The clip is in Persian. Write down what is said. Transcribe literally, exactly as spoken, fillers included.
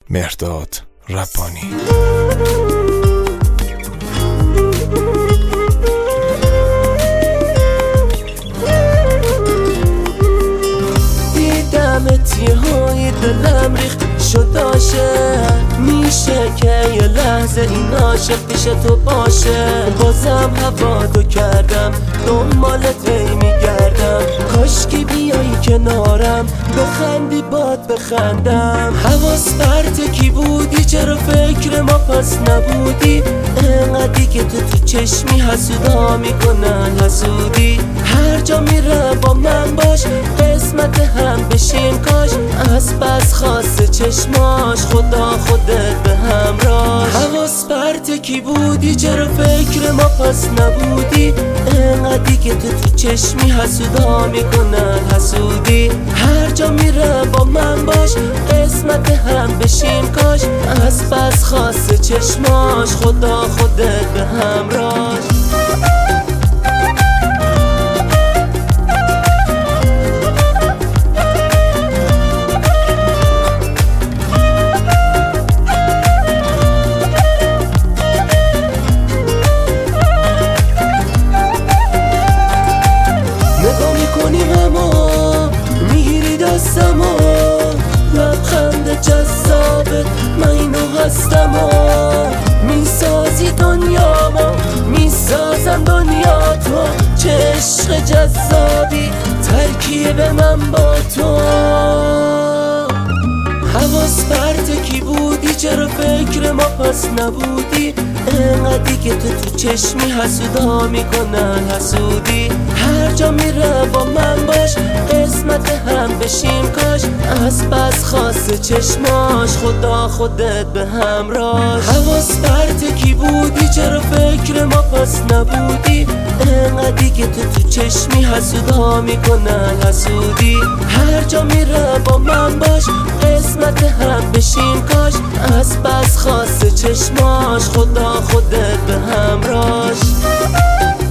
مهرداد ربانی. دیدمت یه های دلم ریخت شد عاشق، میشه که یه لحظه این عاشق پیش تو باشه. بازم هوا تو کردم دنبالت هی میگردم، کاشکی بیایی کنارم بخندی باد بخندم. حواس پرت کی بودی چرا فکر ما پس نبودی؟ انقدی که تو تو چشمی حسودا میکنن حسودی. هر جا میرم با من باش قسمت هم بشیم کاش، از بس خاصه چشماش خدا خودت به همراش. حواس پرت کی بودی چرا فکر ما پس نبودی؟ انقدی که تو تو چشمی حسودا میکنن حسودی. هر جا میرم با من باش قسمت هم بشیم کاش، از بس خاصه چشماش خدا خودت به همراش. لبخند جذابت من اینو هستم و میسازی دنیامو، میسازم دنیا تو. چه عشق جذابی ترکیب من با تو. حواس پرت کی بودی چرا فکر ما پس نبودی؟ انقدی که تو تو چشمی حسودا میکنن حسودی. هر جا میره با من باش قسمت هم بشیم کاش، از بس خاصه چشماش خدا خودت به همراش. حواس پرت کی بودی چرا فکر ما پس نبودی؟ انقدی که تو تو چشمی حسودا میکنن حسودی. هر جا میره با من باش قسمت هم بشیم کاش، از بس خاصه چشماش خدا خودت به همراش.